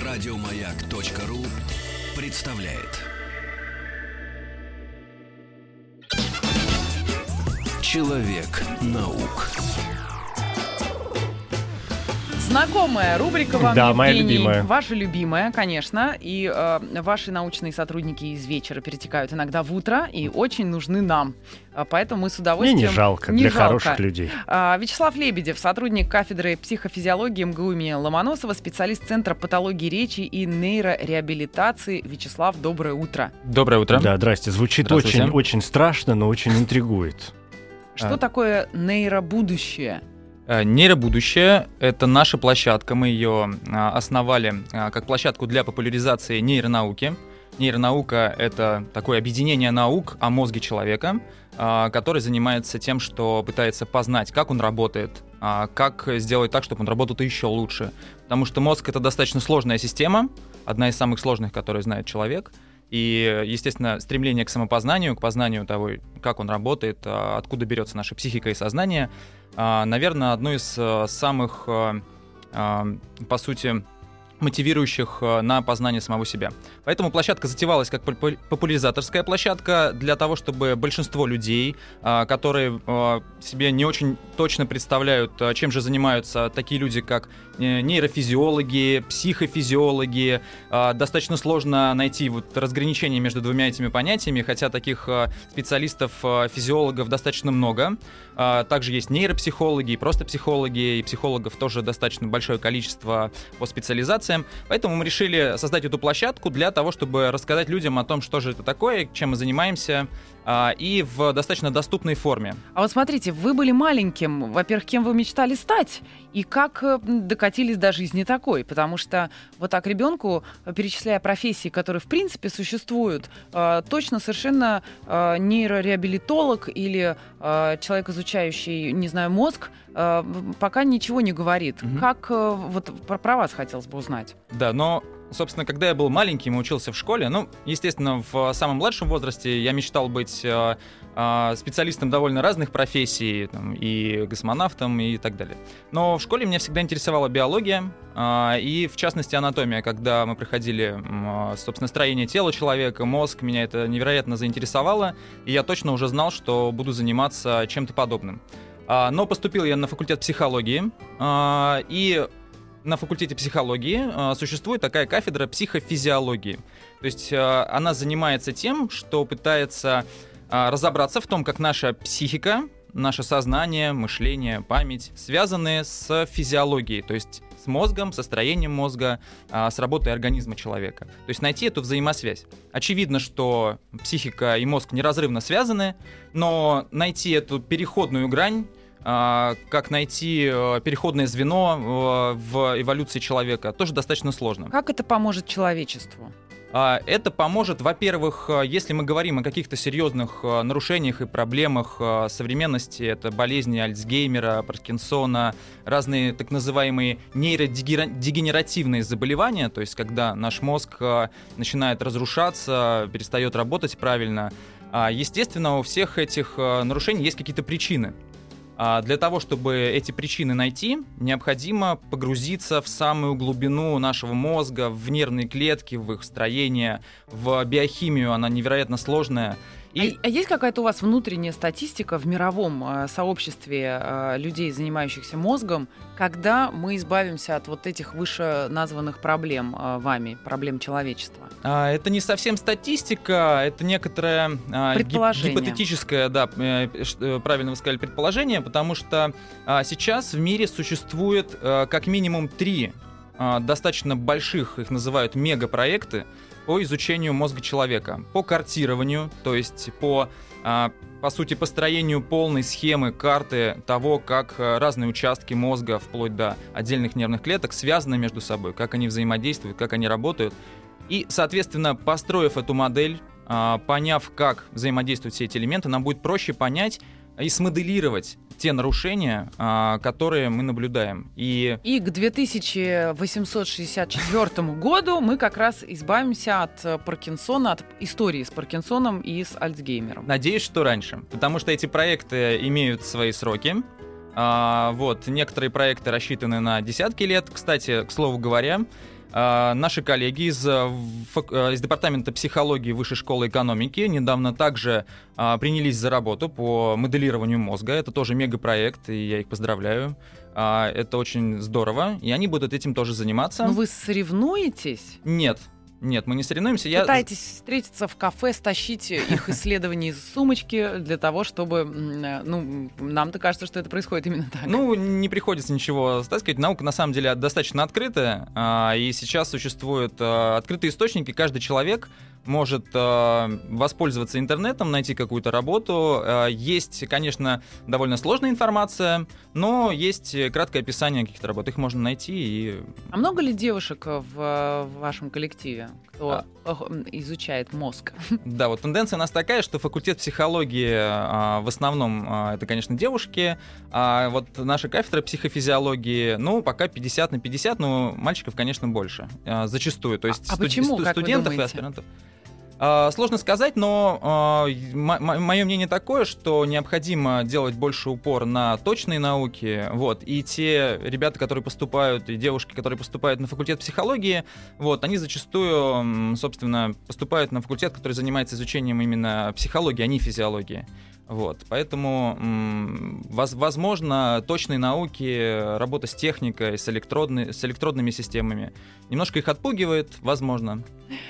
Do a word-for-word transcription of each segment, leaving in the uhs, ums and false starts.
Радиомаяк.ру представляет Человек-наук. Знакомая рубрика вам, Да, Евгений, моя любимая. Ваша любимая, конечно. И э, ваши научные сотрудники из вечера перетекают иногда в утро и очень нужны нам. А поэтому мы с удовольствием... Мне не жалко, не для жалко. хороших людей. А, Вячеслав Лебедев, сотрудник кафедры психофизиологии МГУ имени Ломоносова, специалист Центра патологии речи и нейрореабилитации. Вячеслав, доброе утро. Доброе утро. Да, здрасте. Звучит очень, очень страшно, но очень интригует. Что А. такое нейробудущее? Нейробудущее — это наша площадка. Мы ее основали как площадку для популяризации нейронауки. Нейронаука — это такое объединение наук о мозге человека, который занимается тем, что пытается познать, как он работает, как сделать так, чтобы он работал еще лучше. Потому что мозг — это достаточно сложная система, одна из самых сложных, которую знает человек. И, естественно, стремление к самопознанию, к познанию того, как он работает, откуда берется наша психика и сознание, наверное, одно из самых, по сути, мотивирующих на познание самого себя. Поэтому площадка затевалась как популяризаторская площадка для того, чтобы большинство людей, которые себе не очень точно представляют, чем же занимаются такие люди, как нейрофизиологи, психофизиологи, достаточно сложно найти вот разграничение между двумя этими понятиями, хотя таких специалистов, физиологов достаточно много. Также есть нейропсихологи, и просто психологи, и психологов тоже достаточно большое количество по специализациям. Поэтому мы решили создать эту площадку для того, чтобы рассказать людям о том, что же это такое, чем мы занимаемся, и в достаточно доступной форме. А вот смотрите, вы были маленьким. Во-первых, кем вы мечтали стать? И как докатились до жизни такой? Потому что вот так ребенку, перечисляя профессии, которые в принципе существуют, точно совершенно нейрореабилитолог или человек, изучающий, не знаю, мозг, пока ничего не говорит. Mm-hmm. Как вот про, про вас хотелось бы узнать? Да, но... Собственно, когда я был маленьким и учился в школе, ну, естественно, в самом младшем возрасте я мечтал быть э, э, специалистом довольно разных профессий, там, и космонавтом, и так далее. Но в школе меня всегда интересовала биология, э, и, в частности, анатомия. Когда мы проходили, э, собственно, строение тела человека, мозг, меня это невероятно заинтересовало, и я точно уже знал, что буду заниматься чем-то подобным. Э, но поступил я на факультет психологии, э, и... На факультете психологии э, существует такая кафедра психофизиологии. То есть э, она занимается тем, что пытается э, разобраться в том, как наша психика, наше сознание, мышление, память связаны с физиологией, то есть с мозгом, со строением мозга, э, с работой организма человека. То есть найти эту взаимосвязь. Очевидно, что психика и мозг неразрывно связаны, но найти эту переходную грань, как найти переходное звено в эволюции человека, тоже достаточно сложно. Как это поможет человечеству? Это поможет, во-первых, если мы говорим о каких-то серьезных нарушениях и проблемах современности, это болезни Альцгеймера, Паркинсона, разные так называемые нейродегенеративные заболевания, то есть когда наш мозг начинает разрушаться, перестает работать правильно. Естественно, у всех этих нарушений есть какие-то причины. Для того, чтобы эти причины найти, необходимо погрузиться в самую глубину нашего мозга, в нервные клетки, в их строение, в биохимию, она невероятно сложная. И... А, а есть какая-то у вас внутренняя статистика в мировом э, сообществе э, людей, занимающихся мозгом, когда мы избавимся от вот этих выше названных проблем э, вами, проблем человечества? А, это не совсем статистика, это некоторое а, предположение. Гип- гипотетическое, да, э, э, правильно вы сказали, предположение, потому что а, сейчас в мире существует а, как минимум три а, достаточно больших, их называют мегапроекты, по изучению мозга человека, по картированию, то есть по, по сути, построению полной схемы, карты того, как разные участки мозга, вплоть до отдельных нервных клеток, связаны между собой, как они взаимодействуют, как они работают. И, соответственно, построив эту модель, поняв, как взаимодействуют все эти элементы, нам будет проще понять и смоделировать те нарушения, которые мы наблюдаем. И... и к две тысячи восемьсот шестьдесят четвёртому году мы как раз избавимся от Паркинсона, от истории с Паркинсоном и с Альцгеймером. Надеюсь, что раньше, потому что эти проекты имеют свои сроки. А, вот, некоторые проекты рассчитаны на десятки лет. Кстати, к слову говоря, А, наши коллеги из, из департамента психологии Высшей школы экономики недавно также а, принялись за работу по моделированию мозга. Это тоже мегапроект, и я их поздравляю. А, это очень здорово, и они будут этим тоже заниматься. Но вы соревнуетесь? Нет. Нет, мы не соревнуемся. Пытаетесь я... встретиться в кафе, стащить их исследования из сумочки для того, чтобы... Ну, нам-то кажется, что это происходит именно так. Ну, не приходится ничего стаскивать. Наука, на самом деле, достаточно открытая. И сейчас существуют открытые источники. Каждый человек может воспользоваться интернетом, найти какую-то работу. Есть, конечно, довольно сложная информация, но есть краткое описание каких-то работ. Их можно найти. И... А много ли девушек в вашем коллективе, кто а. изучает мозг? Да, вот тенденция у нас такая, что факультет психологии в основном это, конечно, девушки, а вот наша кафедра психофизиологии, ну, пока пятьдесят на пятьдесят, но мальчиков, конечно, больше. Зачастую. То есть а студ... почему, студ... как студентов и аспирантов. Сложно сказать, но э, мое мнение такое, что необходимо делать больше упор на точные науки. Вот, и те ребята, которые поступают, и девушки, которые поступают на факультет психологии, вот, они зачастую, собственно, поступают на факультет, который занимается изучением именно психологии, а не физиологии. Вот, поэтому, м, возможно, точные науки, работа с техникой, с, электродной, с электродными системами немножко их отпугивает, возможно.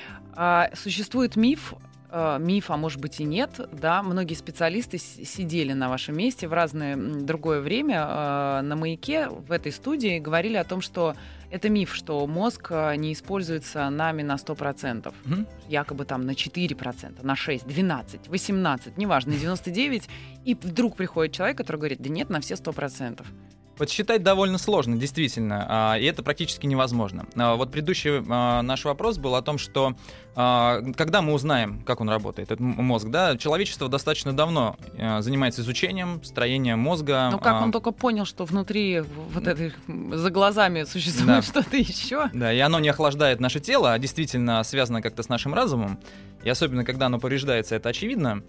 А, существует миф, а, миф, а может быть и нет, да, многие специалисты с- сидели на вашем месте в разное другое время а, на «Маяке» в этой студии и говорили о том, что это миф, что мозг не используется нами на сто процентов, Mm-hmm. якобы там на четыре процента, на шесть, двенадцать, восемнадцать, неважно, девяносто девять, и вдруг приходит человек, который говорит, да нет, на все сто процентов. Подсчитать довольно сложно, действительно, и это практически невозможно. Вот предыдущий наш вопрос был о том, что когда мы узнаем, как он работает, этот мозг, да, человечество достаточно давно занимается изучением строения мозга. Ну как он только понял, что внутри вот этой, за глазами существует да. что-то еще. Да, и оно не охлаждает наше тело, а действительно связано как-то с нашим разумом, и особенно когда оно повреждается, это очевидно,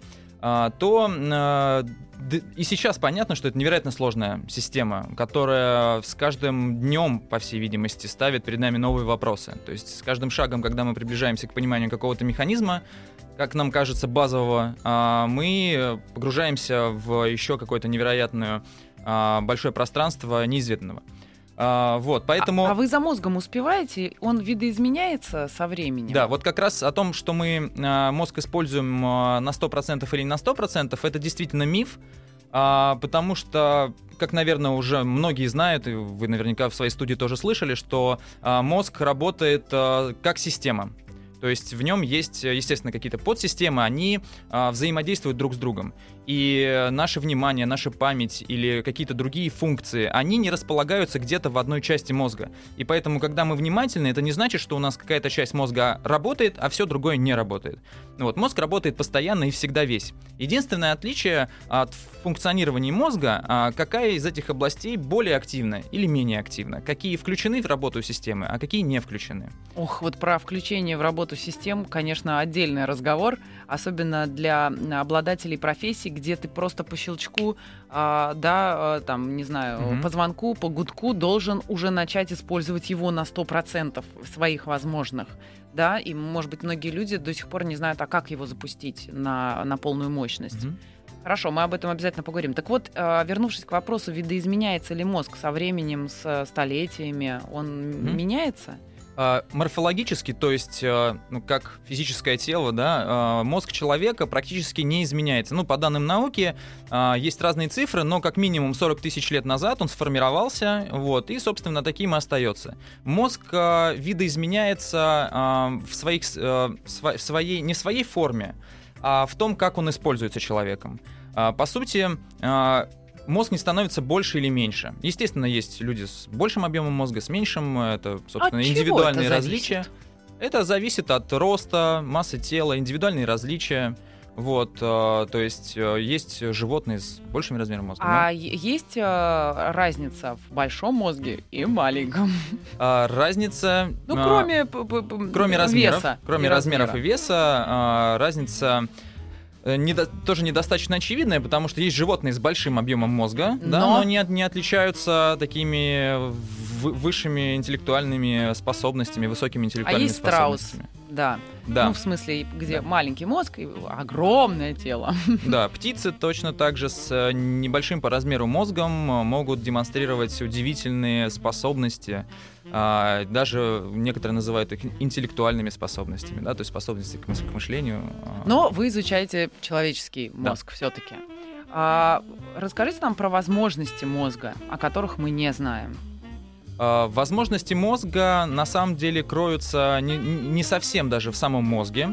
то и сейчас понятно, что это невероятно сложная система, которая с каждым днем, по всей видимости, ставит перед нами новые вопросы. То есть с каждым шагом, когда мы приближаемся к пониманию какого-то механизма, как нам кажется, базового, мы погружаемся в еще какое-то невероятное большое пространство неизведанного. А, вот, поэтому... а, а вы за мозгом успеваете? Он видоизменяется со временем? Да, вот как раз о том, что мы а, мозг используем а, на сто процентов или не на сто процентов, это действительно миф, а, потому что, как, наверное, уже многие знают, и вы наверняка в своей студии тоже слышали, что а, мозг работает а, как система. То есть в нем есть, естественно, какие-то подсистемы, они а, взаимодействуют друг с другом. И наше внимание, наша память или какие-то другие функции, они не располагаются где-то в одной части мозга. И поэтому, когда мы внимательны, это не значит, что у нас какая-то часть мозга работает, а все другое не работает. Вот, мозг работает постоянно и всегда весь. Единственное отличие от функционирования мозга, а, какая из этих областей более активна или менее активна, какие включены в работу системы, а какие не включены. Ох, вот про включение в работу систем, конечно, отдельный разговор, особенно для обладателей профессий, где ты просто по щелчку, а, да, а, там, не знаю, mm-hmm. по звонку, по гудку должен уже начать использовать его на сто процентов своих возможных, да, и, может быть, многие люди до сих пор не знают, а как его запустить на, на полную мощность. Mm-hmm. Хорошо, мы об этом обязательно поговорим. Так вот, вернувшись к вопросу, видоизменяется ли мозг со временем, с столетиями, он mm-hmm. меняется? Морфологически, то есть, ну, как физическое тело, да, мозг человека практически не изменяется. Ну, по данным науки, есть разные цифры, но как минимум сорок тысяч лет назад он сформировался, вот, и, собственно, таким и остается. Мозг видоизменяется в, своих, в своей, не в своей форме, а в том, как он используется человеком. По сути, мозг не становится больше или меньше. Естественно, есть люди с большим объемом мозга, с меньшим. Это, собственно, от индивидуальные это различия. Это зависит от роста, массы тела, индивидуальные различия. Вот, то есть есть животные с большими размерами мозга. А но... есть разница в большом мозге и маленьком? А, разница... Ну, кроме, кроме размеров, веса. Кроме и размеров размера. и веса, а, разница... Недо, тоже недостаточно очевидное, потому что есть животные с большим объемом мозга, но, да, но не, не отличаются такими высшими интеллектуальными способностями, высокими интеллектуальными а есть способностями. страус, да. Да. Ну, в смысле, где Да. маленький мозг и огромное тело. Да, птицы точно так же с небольшим по размеру мозгом могут демонстрировать удивительные способности. А, даже некоторые называют их интеллектуальными способностями, да, то есть способности к, мыс- к мышлению. Но вы изучаете человеческий мозг Да. все-таки. А, расскажите нам про возможности мозга, о которых мы не знаем. А, возможности мозга на самом деле кроются не, не совсем даже в самом мозге.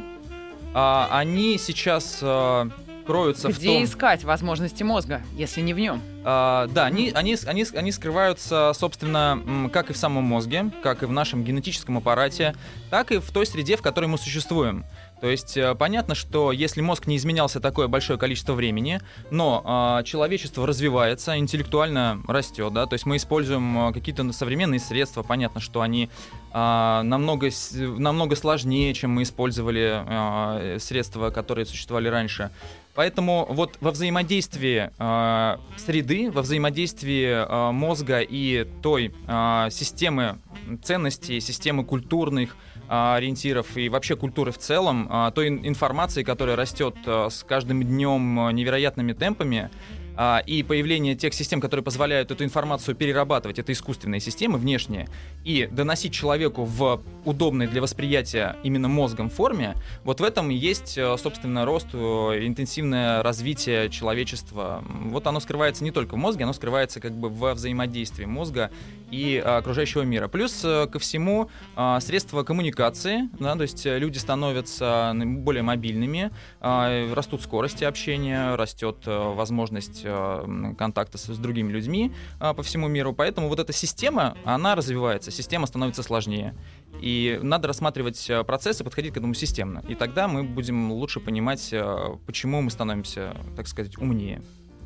А, они сейчас а, кроются Где в том... искать возможности мозга, если не в нем? А, да, они, они, они, они скрываются, собственно, м, как и в самом мозге, как и в нашем генетическом аппарате, так и в той среде, в которой мы существуем. То есть э, понятно, что если мозг не изменялся такое большое количество времени, но э, человечество развивается, интеллектуально растет, да, то есть мы используем э, какие-то современные средства, понятно, что они э, намного, с- намного сложнее, чем мы использовали э, средства, которые существовали раньше. Поэтому вот во взаимодействии э, среды, во взаимодействии э, мозга и той э, системы ценностей, системы культурных э, ориентиров и вообще культуры в целом, э, той ин- информации, которая растет э, с каждым днем э, невероятными темпами, а, и появление тех систем, которые позволяют эту информацию перерабатывать, это искусственные системы внешние, и доносить человеку в удобной для восприятия именно мозгом форме, вот в этом и есть, э, собственно, рост, э, интенсивное развитие человечества. Вот оно скрывается не только в мозге, оно скрывается как бы во взаимодействии мозга и э, окружающего мира. Плюс э, ко всему э, средства коммуникации, да, то есть э, люди становятся более мобильными, э, растут скорости общения, растет э, возможность э, контакта с, с другими людьми э, по всему миру. Поэтому вот эта система, она развивается, система становится сложнее. И надо рассматривать э, процессы, подходить к этому системно. И тогда мы будем лучше понимать, э, почему мы становимся, так сказать, умнее.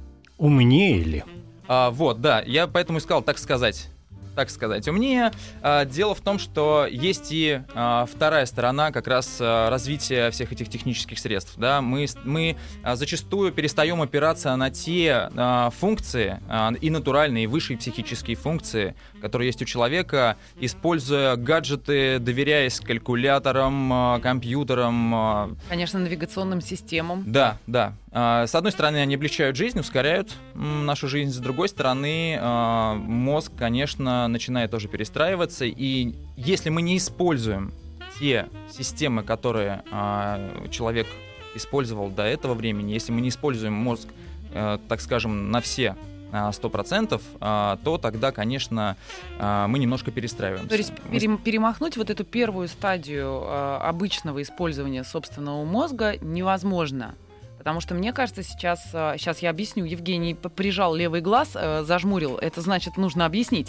Умнее ли? А, вот, да, я поэтому и сказал, так сказать. Так сказать, умнее. А, дело в том, что есть и а, вторая сторона как раз а, развития всех этих технических средств. Да? Мы, мы а, зачастую перестаем опираться на те а, функции, а, и натуральные, и высшие психические функции, которые есть у человека, используя гаджеты, доверяясь калькуляторам, а, компьютерам. А. Конечно, навигационным системам. Да, да. А, с одной стороны, они облегчают жизнь, ускоряют м, нашу жизнь. С другой стороны, а, мозг, конечно, начинает тоже перестраиваться. И если мы не используем те системы, которые а, человек использовал до этого времени, если мы не используем мозг, а, так скажем, на все сто процентов, а, то тогда, конечно, а, мы немножко перестраиваемся. То есть перем- перемахнуть вот эту первую стадию а, обычного использования собственного мозга невозможно. Потому что, мне кажется, сейчас, сейчас я объясню. Евгений прижал левый глаз, зажмурил. Это значит, нужно объяснить.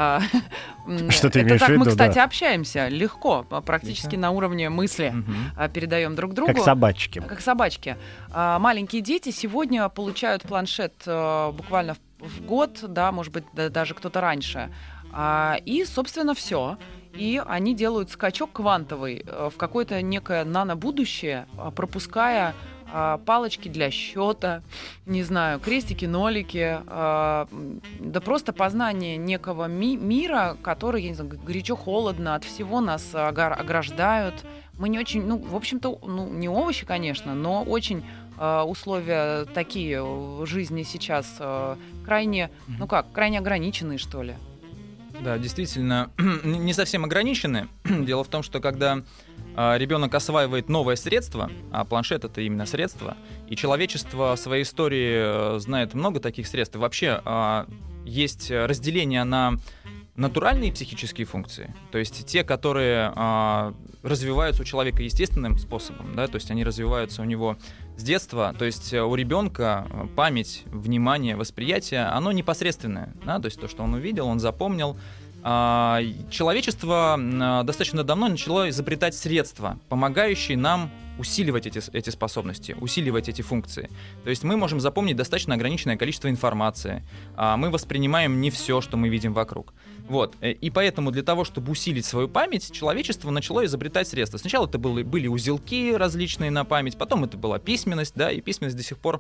Что ты имеешь в виду? Это так мы, кстати, да. общаемся легко, практически Отлично. на уровне мысли. Мгм. Передаем друг другу. Как собачки. Как собачки. Маленькие дети сегодня получают планшет буквально в год, да, может быть, даже кто-то раньше. И, собственно, все. И они делают скачок квантовый в какое-то некое нано-будущее, пропуская а, палочки для счета, не знаю, крестики, нолики, а, да просто познание некого ми- мира, который, я не знаю, горячо-холодно, от всего нас огар- ограждают. Мы не очень, ну, в общем-то, ну, не овощи, конечно, но очень а, условия такие в жизни сейчас а, крайне, ну как, крайне ограниченные, что ли. Да, действительно, не совсем ограничены. Дело в том, что когда э, ребенок осваивает новое средство, а планшет — это именно средство, и человечество в своей истории э, знает много таких средств, и вообще э, есть разделение на натуральные психические функции, то есть те, которые э, развиваются у человека естественным способом, да, то есть они развиваются у него с детства, то есть у ребенка память, внимание, восприятие, оно непосредственное, да, то есть то, что он увидел, он запомнил. А, человечество а, достаточно давно начало изобретать средства, помогающие нам усиливать эти, эти способности, усиливать эти функции. То есть мы можем запомнить достаточно ограниченное количество информации, а мы воспринимаем не все, что мы видим вокруг. Вот. И поэтому для того, чтобы усилить свою память, человечество начало изобретать средства. Сначала это были, были узелки различные на память, потом это была письменность, да, и письменность до сих пор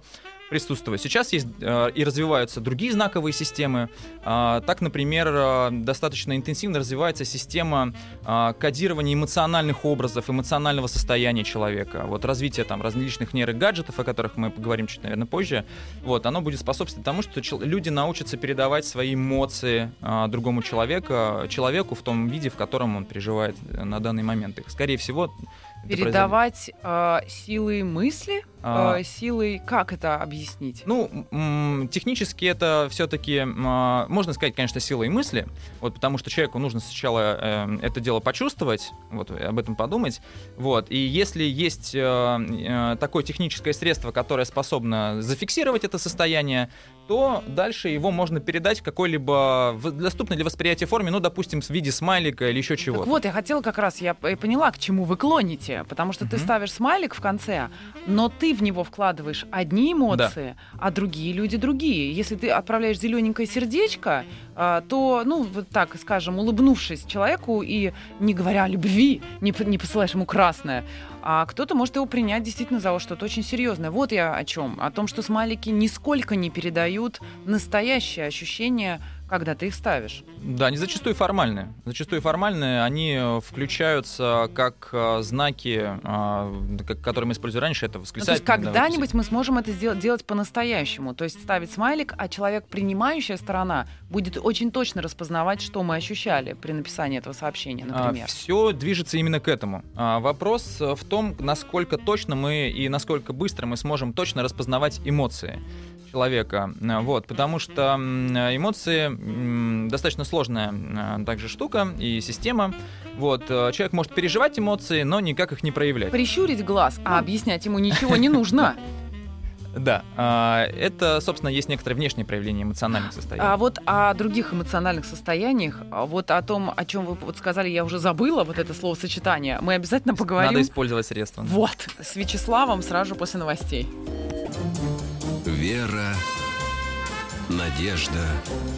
присутствовать. Сейчас есть э, и развиваются другие знаковые системы. Э, так, например, э, достаточно интенсивно развивается система э, кодирования эмоциональных образов, эмоционального состояния человека. Вот развитие там различных нейрогаджетов, о которых мы поговорим чуть, наверное, позже, вот, оно будет способствовать тому, что чел- люди научатся передавать свои эмоции э, другому человеку, человеку в том виде, в котором он переживает на данный момент их. Скорее всего, передавать э, силой мысли, А. э, силой, как это объяснить? Ну, м- технически это все-таки, м- можно сказать, конечно, силой мысли, вот, потому что человеку нужно сначала э, это дело почувствовать, вот, об этом подумать, вот, и если есть э, э, такое техническое средство, которое способно зафиксировать это состояние, то дальше его можно передать в какой-либо в- доступной для восприятия форме, ну, допустим, в виде смайлика или еще чего-то. Так вот, я хотела как раз, я п- поняла, к чему вы клоните, потому что ты Мгм. ставишь смайлик в конце, но ты в него вкладываешь одни эмоции, а другие люди другие. Если ты отправляешь зелененькое сердечко, а, то, ну, вот так, скажем, улыбнувшись человеку и не говоря о любви, не, п- не посылаешь ему красное, а кто-то может его принять действительно за что-то очень серьезное. Вот я о чем. О том, что смайлики нисколько не передают настоящее ощущение, когда ты их ставишь. Да, они зачастую формальные. Зачастую формальные, они э, включаются как э, знаки, э, к- которые мы использовали раньше, это Ну, то есть восклицательные. да, когда-нибудь мы сможем это сделать, делать по-настоящему. То есть ставить смайлик, а человек, принимающая сторона, будет очень точно распознавать, что мы ощущали при написании этого сообщения, например. Все движется именно к этому. А, вопрос э, в том, насколько точно мы и насколько быстро мы сможем точно распознавать эмоции человека. А, Вот, потому что м, эмоции м, достаточно сложная а, также штука и система. Вот, э, человек может переживать эмоции, но никак их не проявлять. Прищурить глаз, а объяснять ему ничего не нужно. Да, а, это, собственно, есть некоторое внешнее проявление эмоциональных состояний. А вот о других эмоциональных состояниях, а вот о том, о чем вы вот сказали, я уже забыла, вот это словосочетание, мы обязательно поговорим. Надо использовать средства. Вот, с Вячеславом сразу же после новостей. Вера, надежда.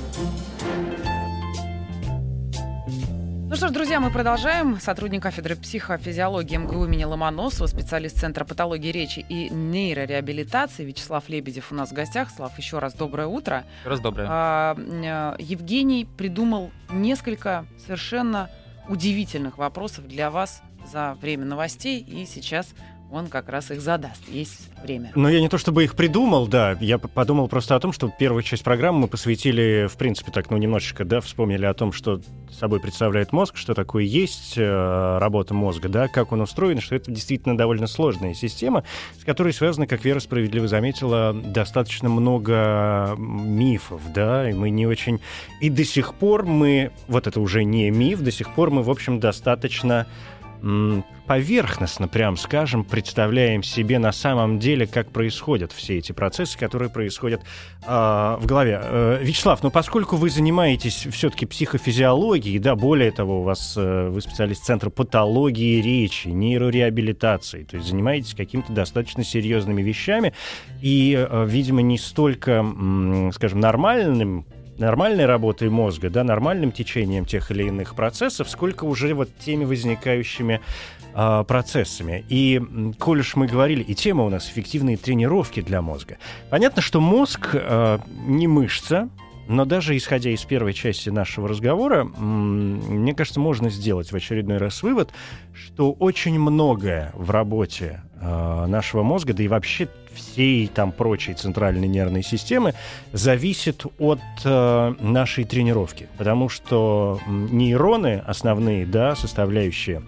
Ну что ж, друзья, мы продолжаем. Сотрудник кафедры психофизиологии МГУ имени Ломоносова, специалист Центра патологии речи и нейрореабилитации Вячеслав Лебедев у нас в гостях. Слав, еще раз доброе утро. Раз доброе. А, э, Евгений придумал несколько совершенно удивительных вопросов для вас за время новостей, и сейчас он как раз их задаст. Есть время. Но я не то чтобы их придумал, да, я п- подумал просто о том, что первую часть программы мы посвятили, в принципе, так, ну, немножечко, да, вспомнили о том, что собой представляет мозг, что такое есть э, работа мозга, да, как он устроен, что это действительно довольно сложная система, с которой связано, как Вера справедливо заметила, достаточно много мифов, да, и мы не очень... И до сих пор мы, вот это уже не миф, до сих пор мы, в общем, достаточно... поверхностно, прям скажем, представляем себе на самом деле, как происходят все эти процессы, которые происходят э, в голове. Э, Вячеслав, ну поскольку вы занимаетесь все-таки психофизиологией, да, более того, у вас э, вы специалист Центра патологии речи, нейрореабилитации, то есть занимаетесь какими-то достаточно серьезными вещами и, э, видимо, не столько, м, скажем, нормальным нормальной работой мозга, да, нормальным течением тех или иных процессов, сколько уже вот теми возникающими э, процессами. И, коль уж мы говорили, и тема у нас эффективные тренировки для мозга. Понятно, что мозг э, не мышца, но даже исходя из первой части нашего разговора, м- мне кажется, можно сделать в очередной раз вывод, что очень многое в работе э, нашего мозга, да и вообще всей там прочей центральной нервной системы зависит от э, нашей тренировки. Потому что нейроны, основные, да, составляющие,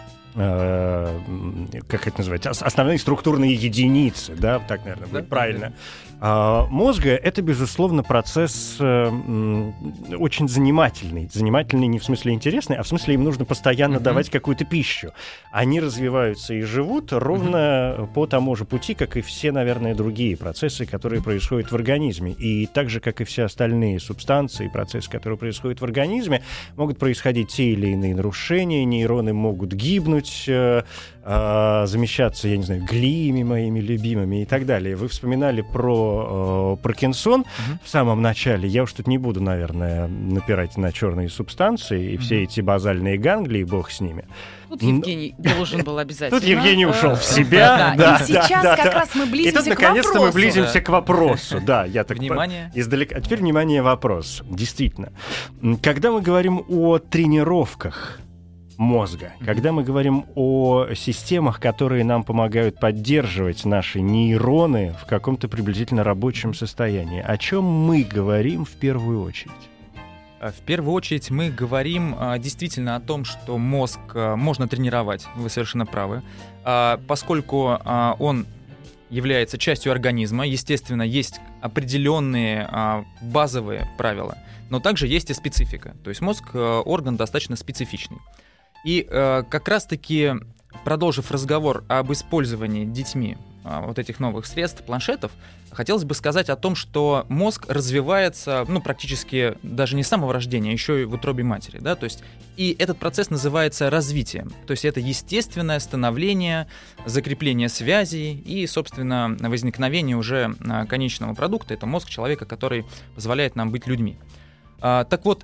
э, как это называется, основные структурные единицы, да, так, наверное, будет правильно, э, мозга, это, безусловно, процесс э, м, очень занимательный. Занимательный не в смысле интересный, а в смысле им нужно постоянно mm-hmm. давать какую-то пищу. Они развиваются и живут ровно mm-hmm. по тому же пути, как и все, наверное, другие процессы, которые происходят в организме. И так же, как и все остальные субстанции, процессы, которые происходят в организме, могут происходить те или иные нарушения, нейроны могут гибнуть, начнут э, э, замещаться, я не знаю, глиями моими любимыми и так далее. Вы вспоминали про э, Паркинсон mm-hmm. в самом начале. Я уж тут не буду, наверное, напирать на черные субстанции и mm-hmm. все эти базальные ганглии, бог с ними. Тут Евгений должен был обязательно. Тут Евгений ушел в себя. Да, и сейчас как раз мы близимся к вопросу. И тут, наконец-то, мы близимся к вопросу. Да, я так Внимание. Издалека. А теперь, внимание, вопрос. Действительно. Когда мы говорим о тренировках мозга, mm-hmm. когда мы говорим о системах, которые нам помогают поддерживать наши нейроны в каком-то приблизительно рабочем состоянии, о чем мы говорим в первую очередь? В первую очередь мы говорим а, действительно о том, что мозг а, можно тренировать, вы совершенно правы, а, поскольку а, он является частью организма, естественно, есть определенные а, базовые правила, но также есть и специфика, то есть мозг а, орган достаточно специфичный. И а, как раз-таки, продолжив разговор об использовании детьми а, вот этих новых средств, планшетов, хотелось бы сказать о том, что мозг развивается, ну, практически даже не с самого рождения, а еще и в утробе матери, да, то есть и этот процесс называется развитием, то есть это естественное становление, закрепление связей и, собственно, возникновение уже конечного продукта, это мозг человека, который позволяет нам быть людьми. А, так вот,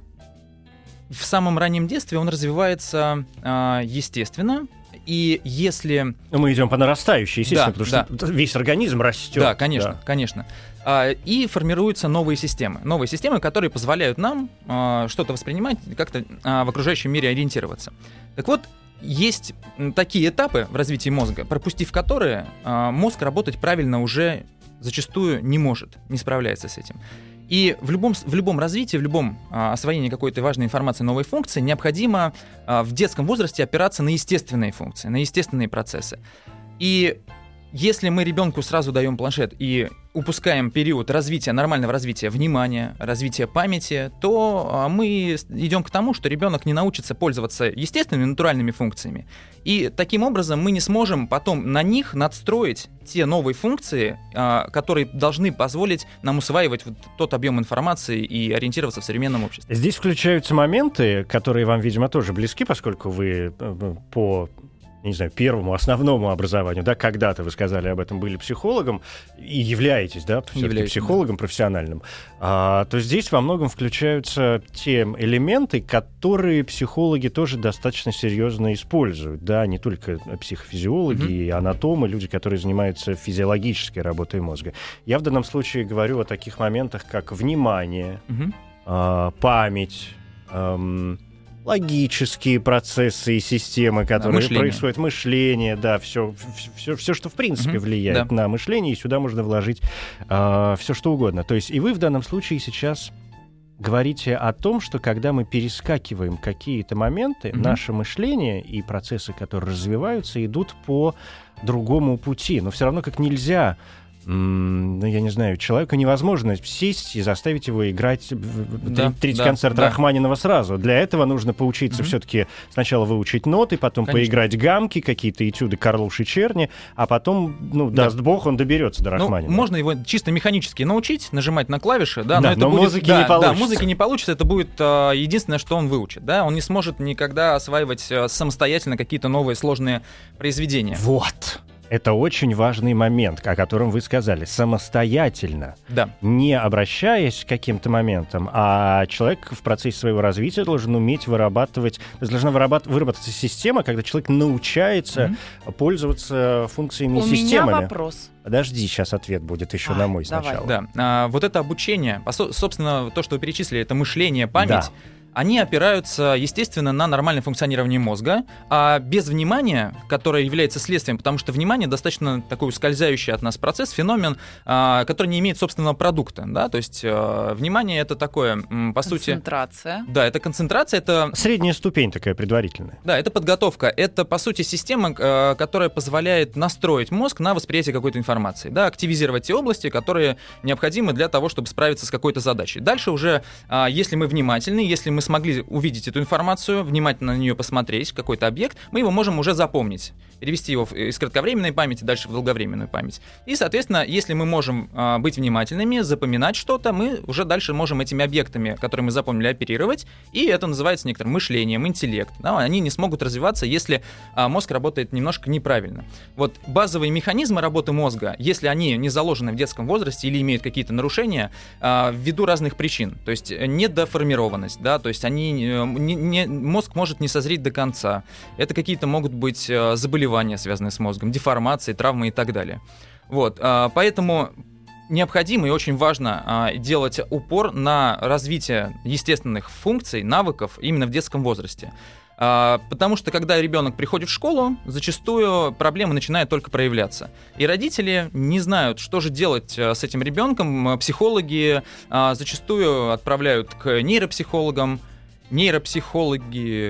в самом раннем детстве он развивается а, естественно, и если... Мы идем по нарастающей, естественно, да, потому да. что весь организм растет. Да, конечно, да. конечно. А, и формируются новые системы. Новые системы, которые позволяют нам а, что-то воспринимать, как-то а, в окружающем мире ориентироваться. Так вот, есть такие этапы в развитии мозга, пропустив которые, а, мозг работать правильно уже зачастую не может, не справляется с этим. И в любом, в любом развитии, в любом а, освоении какой-то важной информации, новой функции необходимо а, в детском возрасте опираться на естественные функции, на естественные процессы. И если мы ребенку сразу даем планшет и упускаем период развития, нормального развития внимания, развития памяти, то а, мы идем к тому, что ребенок не научится пользоваться естественными, натуральными функциями. И таким образом мы не сможем потом на них надстроить те новые функции, а, которые должны позволить нам усваивать вот тот объем информации и ориентироваться в современном обществе. Здесь включаются моменты, которые вам, видимо, тоже близки, поскольку вы по... не знаю, первому основному образованию, да, когда-то вы сказали об этом, были психологом и являетесь, да, Являюсь, психологом да. профессиональным, а, то здесь во многом включаются те элементы, которые психологи тоже достаточно серьезно используют, да, не только психофизиологи mm-hmm. и анатомы, люди, которые занимаются физиологической работой мозга. Я в данном случае говорю о таких моментах, как внимание, mm-hmm. а, память, эм, логические процессы и системы, которые мышление. происходят, мышление, да, все, все, все, что в принципе mm-hmm. влияет да. на мышление, и сюда можно вложить э, все, что угодно. То есть и вы в данном случае сейчас говорите о том, что когда мы перескакиваем какие-то моменты, mm-hmm. наше мышление и процессы, которые развиваются, идут по другому пути. Но все равно как нельзя... Ну, я не знаю, человеку невозможно сесть и заставить его играть да, третий да, концерт да. Рахманинова сразу. Для этого нужно поучиться mm-hmm. все-таки сначала выучить ноты, потом Конечно. поиграть гамки, какие-то этюды Карлуши Черни, а потом, ну, да. даст бог, он доберется до Рахманинова. Ну, можно его чисто механически научить, нажимать на клавиши, да, да но это но будет... музыки да, не получится. Да, музыки не получится, это будет а, единственное, что он выучит, да, он не сможет никогда осваивать а, самостоятельно какие-то новые сложные произведения. Вот! Это очень важный момент, о котором вы сказали. Самостоятельно, да. не обращаясь к каким-то моментам, а человек в процессе своего развития должен уметь вырабатывать, должна вырабат- выработаться система, когда человек научается mm-hmm. пользоваться функциями и системами. У меня вопрос. Подожди, сейчас ответ будет еще а, на мой давай. сначала. Да, а, вот это обучение, собственно, то, что вы перечислили, это мышление, память. Да. Они опираются, естественно, на нормальное функционирование мозга, а без внимания, которое является следствием, потому что внимание достаточно такой ускользающий от нас процесс, феномен, который не имеет собственного продукта, да, то есть внимание — это такое, по сути... Концентрация. Да, это концентрация, это... Средняя ступень такая предварительная. Да, это подготовка, это, по сути, система, которая позволяет настроить мозг на восприятие какой-то информации, да, активизировать те области, которые необходимы для того, чтобы справиться с какой-то задачей. Дальше уже, если мы внимательны, если мы смогли увидеть эту информацию, внимательно на нее посмотреть, какой-то объект, мы его можем уже запомнить, перевести его из кратковременной памяти дальше в долговременную память. И, соответственно, если мы можем а, быть внимательными, запоминать что-то, мы уже дальше можем этими объектами, которые мы запомнили, оперировать, и это называется некоторым мышлением, интеллект. Да, они не смогут развиваться, если а, мозг работает немножко неправильно. Вот базовые механизмы работы мозга, если они не заложены в детском возрасте или имеют какие-то нарушения, а, ввиду разных причин, то есть недоформированность, да, то есть они, не, не, мозг может не созреть до конца. Это какие-то могут быть а, заболевания, связанные с мозгом, деформации, травмы и так далее. Вот, поэтому необходимо и очень важно делать упор на развитие естественных функций, навыков именно в детском возрасте. Потому что, когда ребенок приходит в школу, зачастую проблемы начинают только проявляться. И родители не знают, что же делать с этим ребенком. Психологи зачастую отправляют к нейропсихологам. Нейропсихологи,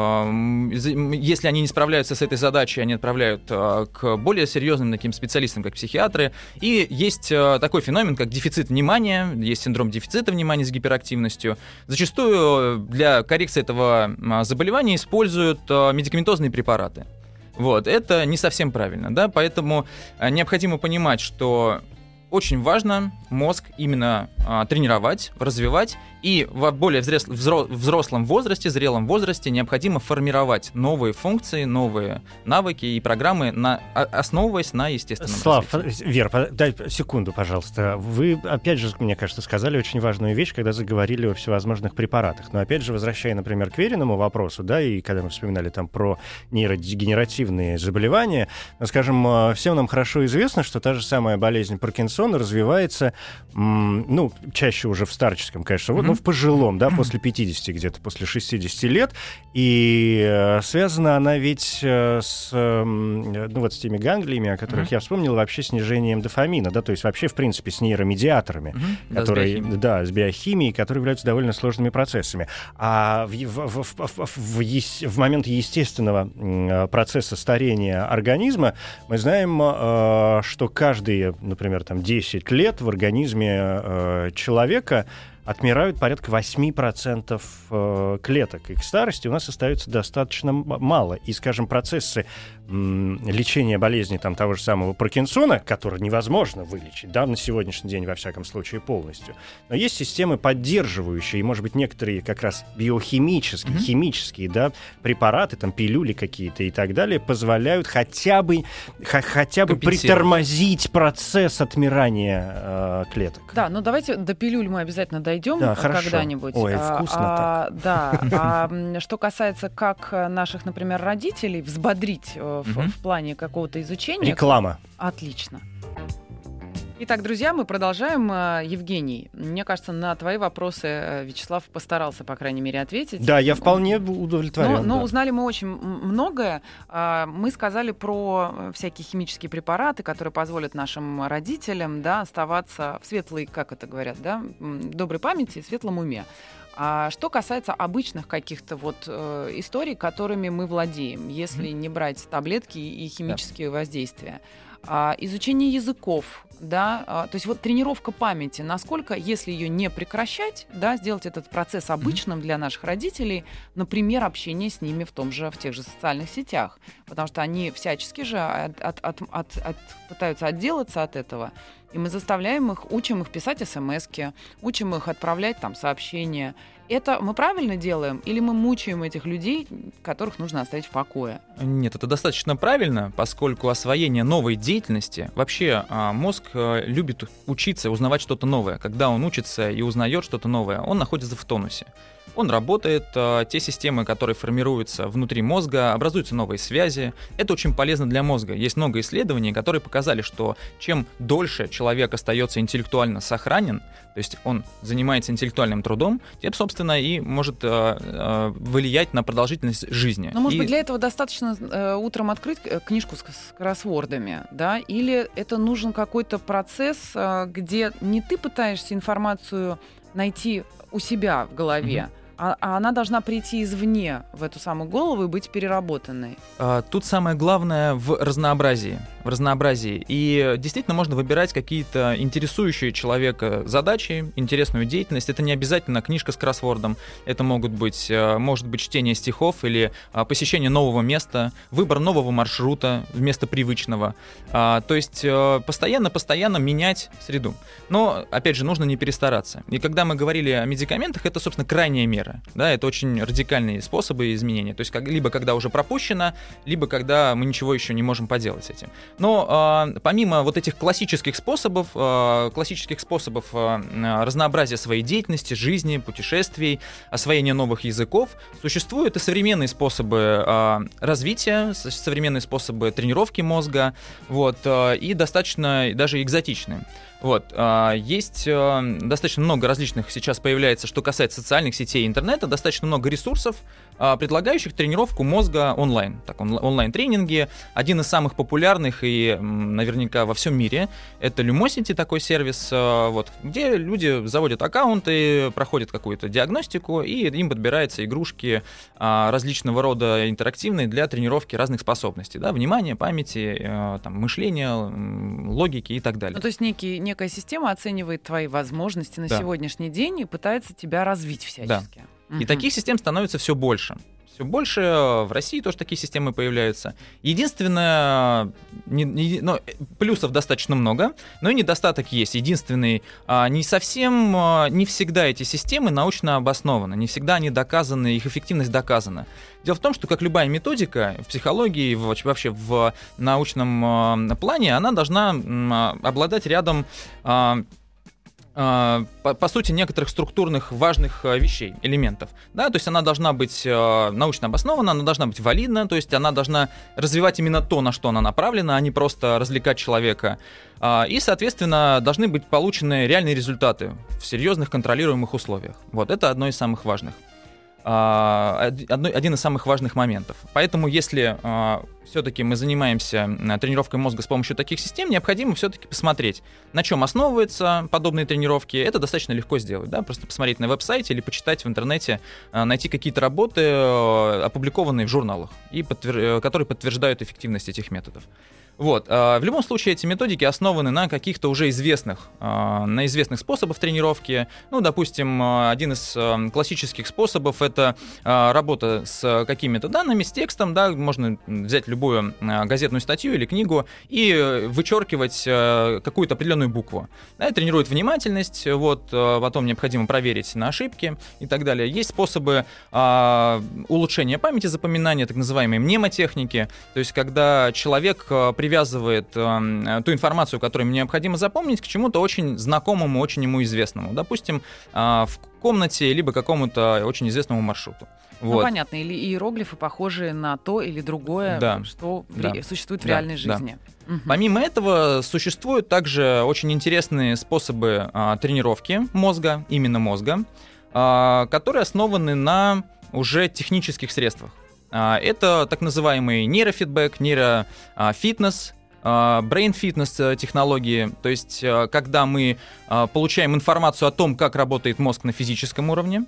если они не справляются с этой задачей, они отправляют к более серьезным таким специалистам, как психиатры. И есть такой феномен, как дефицит внимания, есть синдром дефицита внимания с гиперактивностью. Зачастую для коррекции этого заболевания используют медикаментозные препараты. Вот, это не совсем правильно, да, поэтому необходимо понимать, что очень важно мозг именно а, тренировать, развивать, и в более взрослом, взрослом возрасте, зрелом возрасте необходимо формировать новые функции, новые навыки и программы, на, основываясь на естественном Слав, развитии. Вера, дай секунду, пожалуйста. Вы, опять же, мне кажется, сказали очень важную вещь, когда заговорили о всевозможных препаратах. Но, опять же, возвращая, например, к Вериному вопросу, да, и когда мы вспоминали там про нейродегенеративные заболевания, ну, скажем, всем нам хорошо известно, что та же самая болезнь Паркинсона развивается, м, ну, чаще уже в старческом, конечно, mm-hmm. ну, в пожилом, да, после пятидесяти, где-то после шестидесяти лет, и э, связана она ведь э, с, э, ну, вот с теми ганглиями, о которых mm-hmm. я вспомнил, вообще снижением дофамина, да, то есть вообще, в принципе, с нейромедиаторами, mm-hmm. которые, да, с да, с биохимией, которые являются довольно сложными процессами. А в, в, в, в, в, в, в момент естественного э, процесса старения организма мы знаем, э, что каждые, например, там, десять лет в организме э, человека отмирают порядка восемь процентов э, клеток. И к старости у нас остается достаточно мало. И, скажем, процессы м, лечения болезни там, того же самого Паркинсона, который невозможно вылечить, да, на сегодняшний день, во всяком случае, полностью. Но есть системы, поддерживающие, и, может быть, некоторые как раз биохимические, mm-hmm. химические, да, препараты, там, пилюли какие-то и так далее, позволяют хотя бы, х- хотя бы притормозить процесс отмирания э, клеток. Да, ну давайте до пилюль мы обязательно дойдем. Дойдем да, когда-нибудь. Ой, вкусно а, так. Да. А что касается как наших, например, родителей взбодрить в, mm-hmm. в плане какого-то изучения. Реклама. Отлично. Итак, друзья, мы продолжаем. Евгений, мне кажется, на твои вопросы Вячеслав постарался, по крайней мере, ответить. Да, я вполне удовлетворен. Но, но да. узнали мы очень многое. Мы сказали про всякие химические препараты, которые позволят нашим родителям, да, оставаться в светлой, как это говорят, да, доброй памяти, светлом уме. А что касается обычных каких-то вот э, историй, которыми мы владеем, если mm-hmm. не брать таблетки и химические yeah. воздействия. А, изучение языков, да, а, то есть вот тренировка памяти, насколько, если ее не прекращать, да, сделать этот процесс обычным mm-hmm. для наших родителей, например, общение с ними в том же, в тех же социальных сетях, потому что они всячески же от, от, от, от, от, пытаются отделаться от этого, и мы заставляем их, учим их писать смски, учим их отправлять там сообщения. Это мы правильно делаем или мы мучаем этих людей, которых нужно оставить в покое? Нет, это достаточно правильно, поскольку освоение новой деятельности, вообще мозг любит учиться, узнавать что-то новое. Когда он учится и узнает что-то новое, он находится в тонусе. Он работает, те системы, которые формируются внутри мозга, образуются новые связи. Это очень полезно для мозга. Есть много исследований, которые показали, что чем дольше человек остается интеллектуально сохранен, то есть он занимается интеллектуальным трудом, тем, собственно, и может э, э, влиять на продолжительность жизни. Но, может и... быть, для этого достаточно э, утром открыть книжку с, с кроссвордами, да? Или это нужен какой-то процесс, э, где не ты пытаешься информацию найти у себя в голове, mm-hmm. а, а она должна прийти извне в эту самую голову и быть переработанной. А, тут самое главное в разнообразии. в разнообразии. И действительно можно выбирать какие-то интересующие человека задачи, интересную деятельность. Это не обязательно книжка с кроссвордом. Это могут быть, может быть чтение стихов или посещение нового места, выбор нового маршрута вместо привычного. То есть постоянно-постоянно менять среду. Но, опять же, нужно не перестараться. И когда мы говорили о медикаментах, это, собственно, крайняя мера. Да, это очень радикальные способы изменения. То есть как, либо когда уже пропущено, либо когда мы ничего еще не можем поделать с этим. Но э, помимо вот этих классических способов, э, классических способов э, разнообразия своей деятельности, жизни, путешествий, освоения новых языков, существуют и современные способы э, развития, современные способы тренировки мозга, вот, э, и достаточно даже экзотичные. Вот, э, есть э, достаточно много различных сейчас появляется, что касается социальных сетей и интернета, достаточно много ресурсов, э, предлагающих тренировку мозга онлайн. Так, он, онлайн-тренинги. Один из самых популярных и наверняка во всем мире это Lumosity, такой сервис, э, вот, где люди заводят аккаунты, проходят какую-то диагностику, и им подбираются игрушки э, различного рода интерактивные для тренировки разных способностей. Да, внимания, памяти, э, там, мышления, э, логики и так далее. Ну, то есть некий некая система оценивает твои возможности на да. сегодняшний день и пытается тебя развить всячески. Да. И угу. таких систем становится все больше. Все больше. В России тоже такие системы появляются. Единственное, не, не, ну, плюсов достаточно много, но и недостаток есть. Единственный, не совсем, не всегда эти системы научно обоснованы, не всегда они доказаны, их эффективность доказана. Дело в том, что, как любая методика в психологии, вообще в научном плане, она должна обладать рядом, По, по сути, некоторых структурных важных вещей, элементов. Да? То есть она должна быть научно обоснована, она должна быть валидна, то есть она должна развивать именно то, на что она направлена, а не просто развлекать человека. И, соответственно, должны быть получены реальные результаты в серьезных контролируемых условиях. Вот это одно из самых важных. Один из самых важных моментов. Поэтому, если все-таки мы занимаемся тренировкой мозга с помощью таких систем, необходимо все-таки посмотреть, на чем основываются подобные тренировки. Это достаточно легко сделать, да? Просто посмотреть на веб-сайте или почитать в интернете, найти какие-то работы, опубликованные в журналах, и подтвер... которые подтверждают эффективность этих методов. Вот. В любом случае, эти методики основаны на каких-то уже известных, на известных способах тренировки. Ну, допустим, один из классических способов — это работа с какими-то данными, с текстом, да, можно взять любую газетную статью или книгу и вычеркивать какую-то определенную букву. Да, это тренирует внимательность, вот, потом необходимо проверить на ошибки и так далее. Есть способы улучшения памяти, запоминания, так называемые мнемотехники, то есть когда человек привязывает э, ту информацию, которую ему необходимо запомнить, к чему-то очень знакомому, очень ему известному. Допустим, э, в комнате, либо какому-то очень известному маршруту. Ну, вот. Понятно. Или иероглифы похожие на то или другое, да. что да. в, существует в да. реальной да. жизни. Угу. Помимо этого, существуют также очень интересные способы э, тренировки мозга, именно мозга, э, которые основаны на уже технических средствах. Это так называемый нейрофидбэк, нейрофитнес, brain-fitness технологии. То есть, когда мы получаем информацию о том, как работает мозг на физическом уровне,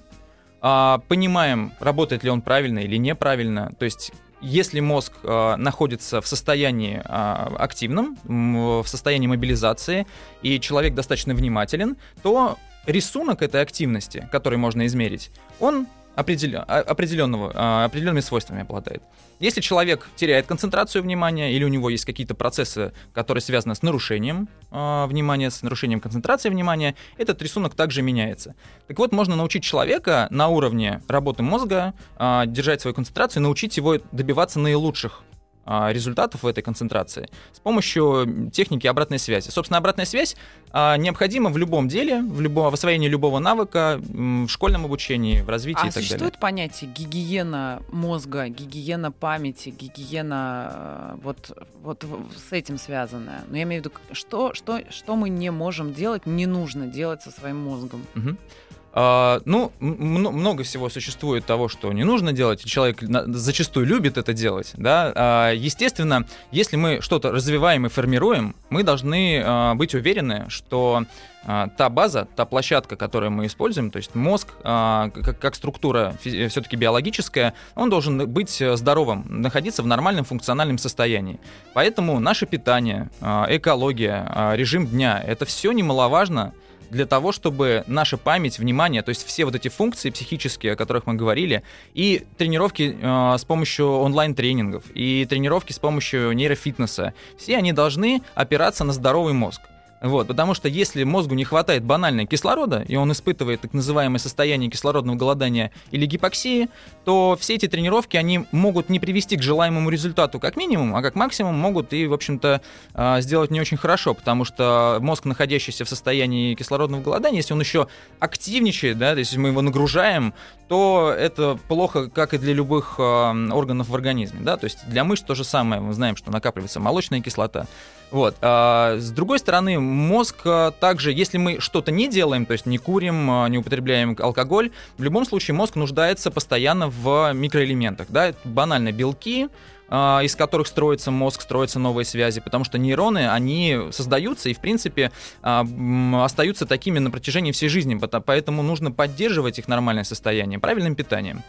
понимаем, работает ли он правильно или неправильно. То есть, если мозг находится в состоянии активном, в состоянии мобилизации, и человек достаточно внимателен, то рисунок этой активности, который можно измерить, он определенного, определенными свойствами обладает. Если человек теряет концентрацию внимания или у него есть какие-то процессы, которые связаны с нарушением внимания, с нарушением концентрации внимания, этот рисунок также меняется. Так вот, можно научить человека на уровне работы мозга держать свою концентрацию, научить его добиваться наилучших результатов в этой концентрации с помощью техники обратной связи. Собственно, обратная связь а, необходима в любом деле, в, любом, в освоении любого навыка, в школьном обучении, в развитии а и так далее. А существует понятие гигиена мозга, гигиена памяти, гигиена вот, вот с этим связанное? Но я имею в виду, что, что, что мы не можем делать, не нужно делать со своим мозгом? Угу. Uh, ну, м- много всего существует того, что не нужно делать, и человек на- зачастую любит это делать, да. Uh, естественно, если мы что-то развиваем и формируем, мы должны uh, быть уверены, что uh, та база, та площадка, которую мы используем, то есть мозг, uh, как, как структура физи- все-таки биологическая, он должен быть здоровым, находиться в нормальном функциональном состоянии. Поэтому наше питание, uh, экология, uh, режим дня — это все немаловажно для того, чтобы наша память, внимание, то есть все вот эти функции психические, о которых мы говорили, и тренировки э, с помощью онлайн-тренингов, и тренировки с помощью нейрофитнеса, все они должны опираться на здоровый мозг. Вот, потому что если мозгу не хватает банально кислорода, и он испытывает так называемое состояние кислородного голодания или гипоксии, то все эти тренировки, они могут не привести к желаемому результату как минимум, а как максимум могут и, в общем-то, сделать не очень хорошо, потому что мозг, находящийся в состоянии кислородного голодания, если он еще активничает, да, то есть мы его нагружаем, то это плохо, как и для любых органов в организме, да, то есть для мышц то же самое, мы знаем, что накапливается молочная кислота. Вот. А с другой стороны, мозг также, если мы что-то не делаем, то есть не курим, не употребляем алкоголь, в любом случае мозг нуждается постоянно в микроэлементах. Да? Это банально белки, из которых строится мозг, строятся новые связи, потому что нейроны, они создаются и, в принципе, остаются такими на протяжении всей жизни, поэтому нужно поддерживать их нормальное состояние правильным питанием.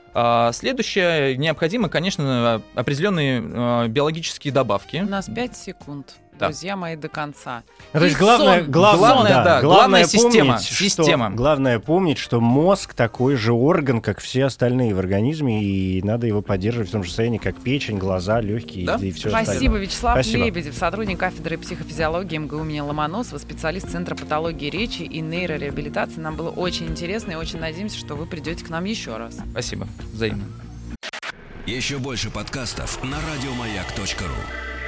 Следующее, необходимо, конечно, определенные э, биологические добавки. У нас пять секунд, да. Друзья мои, до конца. То есть И главное, сон. главное, Главное, да, да, главное главная помнить, система, что, система. Главное помнить, что мозг такой же орган, как все остальные в организме, и надо его поддерживать в том же состоянии, как печень, глаза, легкие, да? и все Спасибо, остальное. Вячеслав Спасибо. Лебедев, сотрудник кафедры психофизиологии МГУ имени Ломоносова, специалист Центра патологии речи и нейрореабилитации. Нам было очень интересно и очень надеемся, что вы придете к нам еще раз. Спасибо, взаимно. Еще больше подкастов на радиомаяк точка ру.